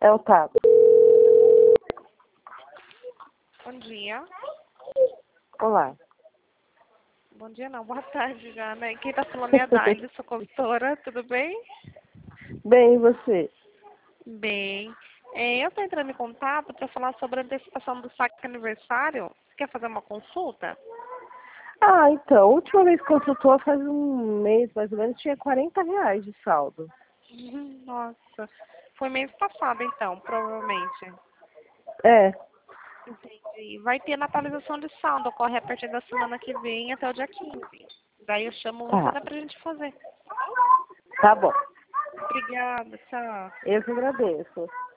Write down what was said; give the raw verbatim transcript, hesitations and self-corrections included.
É o Tato. Bom dia. Olá. Bom dia não, boa tarde já, né? Quem tá falando é a Daile, sou consultora, tudo bem? Bem, e você? Bem. É, eu tô entrando em contato para falar sobre a antecipação do saque aniversário. Você quer fazer uma consulta? Ah, então, a última vez que consultou faz um mês, mais ou menos, tinha quarenta reais de saldo. Uhum, Nossa, foi mês passado então, provavelmente. É, Entendi. Vai ter na atualização de saldo, ocorre a partir da semana que vem até o dia quinze. Daí eu chamo você, tá. dá pra gente fazer. Tá bom. Obrigada, tchau. Eu que agradeço.